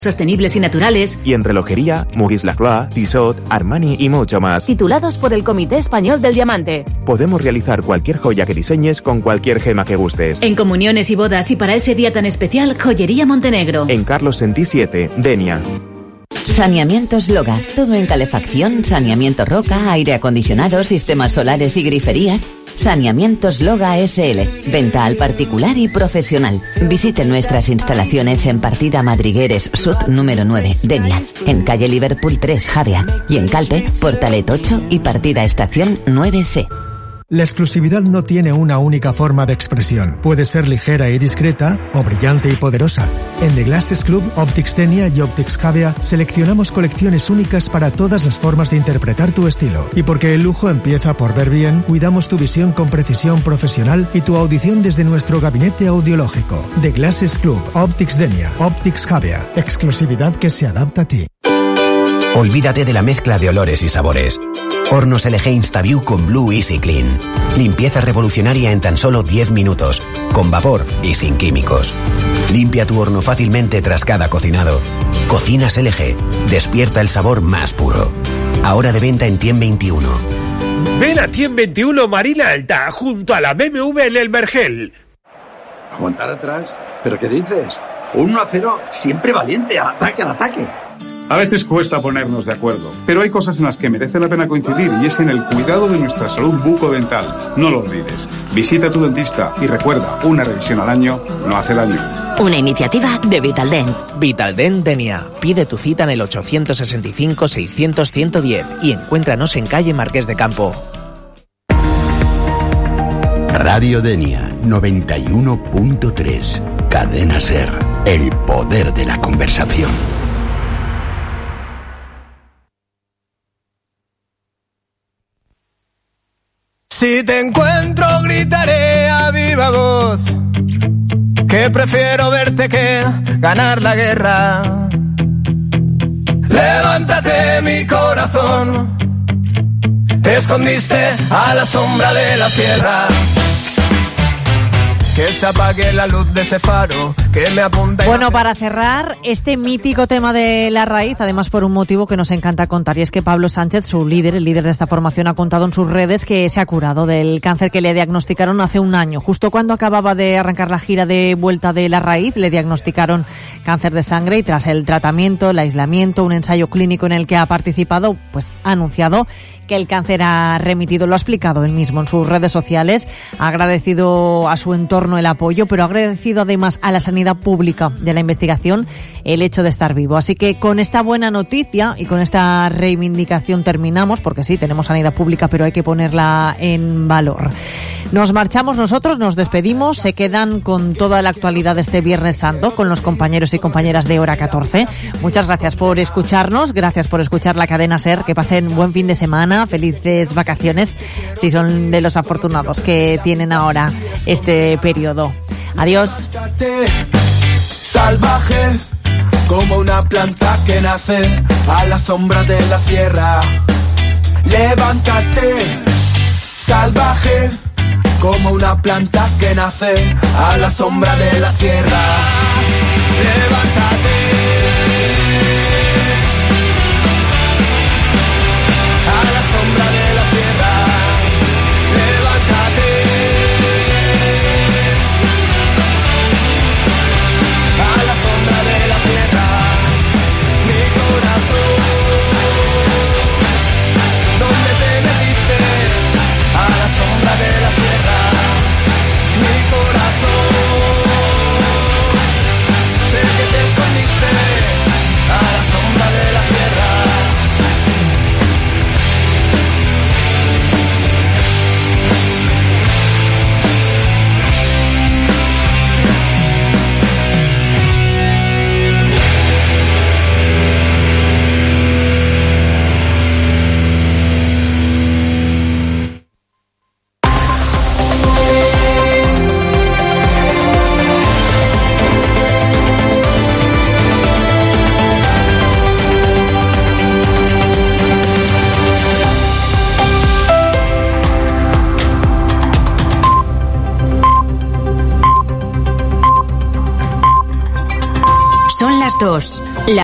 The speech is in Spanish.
sostenibles y naturales. Y en relojería, Maurice Lacroix, Tissot, Armani y mucho más. Titulados por el Comité Español del Diamante. Podemos realizar cualquier joya que diseñes con cualquier gema que gustes. En comuniones y bodas y para ese día tan especial, Joyería Montenegro. En Carlos Sentí 7, Denia. Saneamientos Loga. Todo en calefacción, saneamiento roca, aire acondicionado, sistemas solares y griferías. Saneamientos Loga SL. Venta al particular y profesional. Visite nuestras instalaciones en Partida Madrigueres Sud número 9, Denia. En calle Liverpool 3, Javea. Y en Calpe, Portalet 8 y Partida Estación 9C. La exclusividad no tiene una única forma de expresión. Puede ser ligera y discreta o brillante y poderosa. En The Glasses Club, Optics Denia y Optics Javea seleccionamos colecciones únicas para todas las formas de interpretar tu estilo. Y porque el lujo empieza por ver bien, cuidamos tu visión con precisión profesional y tu audición desde nuestro gabinete audiológico. The Glasses Club, Optics Denia, Optics Javea. Exclusividad que se adapta a ti. Olvídate de la mezcla de olores y sabores. Hornos LG InstaView con Blue Easy Clean. Limpieza revolucionaria en tan solo 10 minutos, con vapor y sin químicos. Limpia tu horno fácilmente tras cada cocinado. Cocinas LG. Despierta el sabor más puro. Ahora de venta en Tien 21. Ven a Tien 21 Marina Alta, junto a la BMW en el Vergel. ¿Aguantar atrás? ¿Pero qué dices? 1-0, siempre valiente, al ataque, al ataque. A veces cuesta ponernos de acuerdo, pero hay cosas en las que merece la pena coincidir y es en el cuidado de nuestra salud bucodental. No lo olvides. Visita a tu dentista y recuerda, una revisión al año no hace daño. Una iniciativa de Vitaldent. Vitaldent Denia. Pide tu cita en el 865-600-110 y encuéntranos en calle Marqués de Campo. Radio Denia 91.3. Cadena SER. El poder de la conversación. Si te encuentro gritaré a viva voz que prefiero verte que ganar la guerra. Levántate mi corazón, te escondiste a la sombra de la sierra. Que se apague la luz de ese faro que me apunta. Bueno, para cerrar este mítico tema de La Raíz, además por un motivo que nos encanta contar, y es que Pablo Sánchez, su líder, el líder de esta formación, ha contado en sus redes que se ha curado del cáncer que le diagnosticaron hace un año. Justo cuando acababa de arrancar la gira de vuelta de La Raíz, le diagnosticaron cáncer de sangre y tras el tratamiento, el aislamiento, un ensayo clínico en el que ha participado, pues ha anunciado que el cáncer ha remitido. Lo ha explicado él mismo en sus redes sociales, ha agradecido a su entorno el apoyo, pero ha agradecido además a la sanidad pública de la investigación el hecho de estar vivo. Así que con esta buena noticia y con esta reivindicación terminamos, porque sí, tenemos sanidad pública, pero hay que ponerla en valor. Nos marchamos nosotros, nos despedimos, se quedan con toda la actualidad de este Viernes Santo, con los compañeros y compañeras de Hora 14. Muchas gracias por escucharnos, gracias por escuchar la cadena SER, que pasen buen fin de semana, felices vacaciones, si son de los afortunados que tienen ahora este periodo. Adiós. Salvaje, como una planta que nace a la sombra de la sierra. Levántate, salvaje, como una planta que nace a la sombra de la sierra. Levántate. A la sombra de la sierra, levántate. A la sombra de la sierra, mi corazón, ¿dónde te metiste? A la sombra de la sierra, mi corazón, sé que te escondiste a la sombra de la sierra. Son las 2.